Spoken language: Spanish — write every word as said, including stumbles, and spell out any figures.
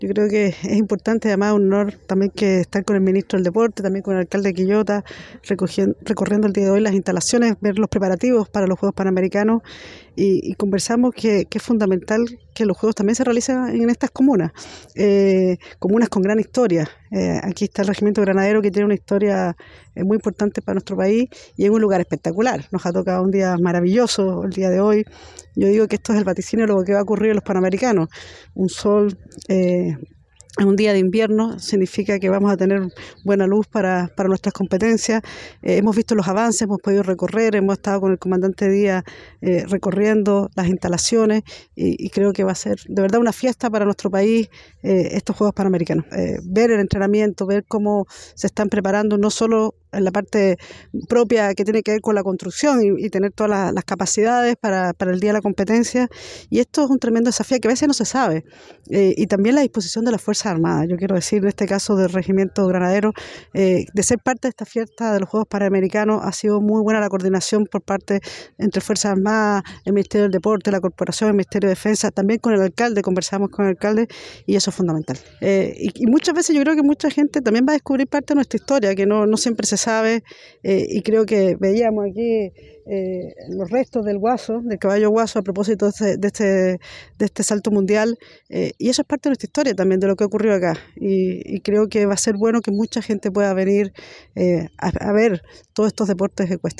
Yo creo que es importante, además un honor también que estar con el ministro del Deporte, también con el alcalde de Quillota, recorriendo el día de hoy las instalaciones, ver los preparativos para los Juegos Panamericanos y, y conversamos que, que es fundamental que los Juegos también se realicen en estas comunas, eh, comunas con gran historia. Eh, aquí está el Regimiento Granadero, que tiene una historia eh, muy importante para nuestro país y en un lugar espectacular. Nos ha tocado un día maravilloso el día de hoy. Yo digo que esto es el vaticinio de lo que va a ocurrir en los Panamericanos. Un sol... Eh, En un día de invierno significa que vamos a tener buena luz para, para nuestras competencias. Eh, hemos visto los avances, hemos podido recorrer, hemos estado con el comandante Díaz eh, recorriendo las instalaciones y, y creo que va a ser de verdad una fiesta para nuestro país eh, estos Juegos Panamericanos. Eh, ver el entrenamiento, ver cómo se están preparando no solo en la parte propia que tiene que ver con la construcción y, y tener todas las, las capacidades para, para el día de la competencia. Y esto es un tremendo desafío que a veces no se sabe. Eh, y también la disposición de las Fuerzas Armadas. Yo quiero decir, en este caso del Regimiento Granadero, eh, de ser parte de esta fiesta de los Juegos Panamericanos, ha sido muy buena la coordinación por parte entre Fuerzas Armadas, el Ministerio del Deporte, la Corporación, el Ministerio de Defensa, también con el alcalde, conversamos con el alcalde y eso es fundamental. Eh, y, y muchas veces yo creo que mucha gente también va a descubrir parte de nuestra historia, que no, no siempre se sabe, eh, y creo que veíamos aquí eh, los restos del Guaso, del caballo Guaso, a propósito de este, de este, de este salto mundial, eh, y eso es parte de nuestra historia también, de lo que ocurrió acá, y, y creo que va a ser bueno que mucha gente pueda venir eh, a, a ver todos estos deportes ecuestres.